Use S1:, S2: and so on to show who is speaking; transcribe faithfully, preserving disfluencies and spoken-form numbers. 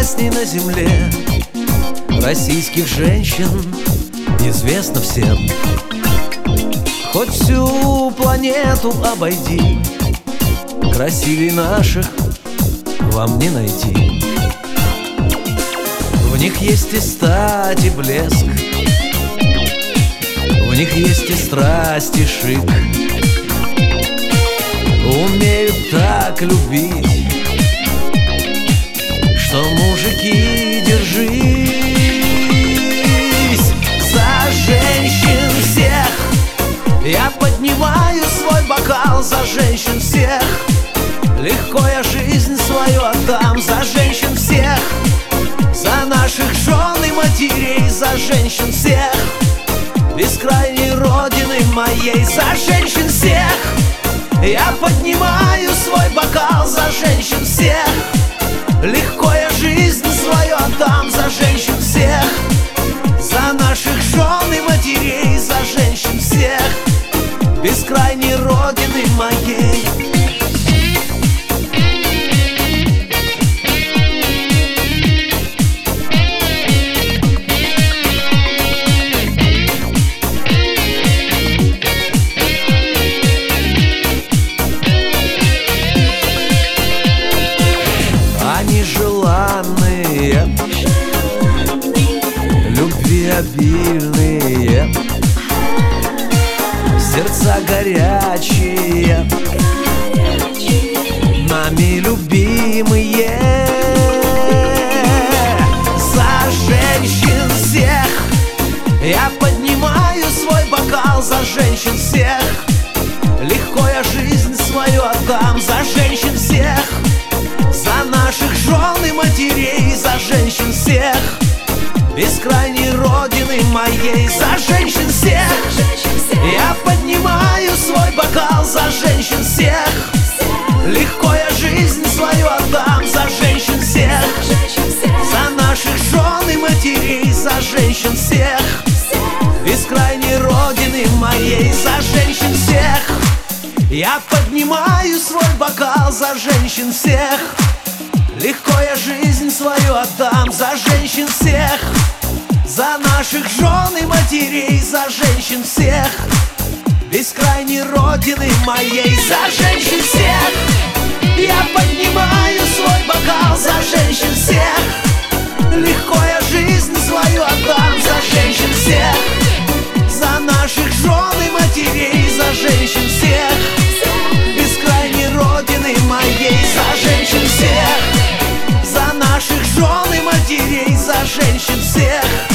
S1: прекрасней на земле российских женщин известно всем. Хоть всю планету обойди, красивей наших вам не найти. В них есть и стать, и блеск, в них есть и страсть, и шик. Умеют так любить, что мужики, держись за женщин всех. Я поднимаю свой бокал за женщин всех. Легко я жизнь свою отдам за женщин всех, за наших жен и матерей, за женщин всех, бескрайней родины моей, за женщин всех. Я поднимаю свой бокал за женщин всех. Легко я жизнь свою отдам за женщин всех, за наших жен и матерей, за женщин всех, бескрайней родины моей. Они желанные, любви обильные, сердца горячие, нами любимые. За женщин всех я поднимаю свой бокал, за женщин всех. Легко я жизнь свою отдам за женщин всех, за наших жен и матерей, за женщин всех, бескрайней родины моей, за женщин всех. Я поднимаю свой бокал за женщин всех. Легко я жизнь свою отдам за женщин всех, за наших жен и матерей, за женщин всех, бескрайней родины моей, за женщин всех. Я поднимаю свой бокал за женщин всех. Легко я жизнь свою отдам за женщин всех, за наших жен и матерей, за женщин всех, бескрайней родины моей, за женщин всех. Я поднимаю свой бокал за женщин всех. Легко я жизнь свою отдам за женщин всех, за наших жен и матерей, за женщин всех, бескрайней родины моей, за женщин всех, за наших жен и матерей, за женщин всех.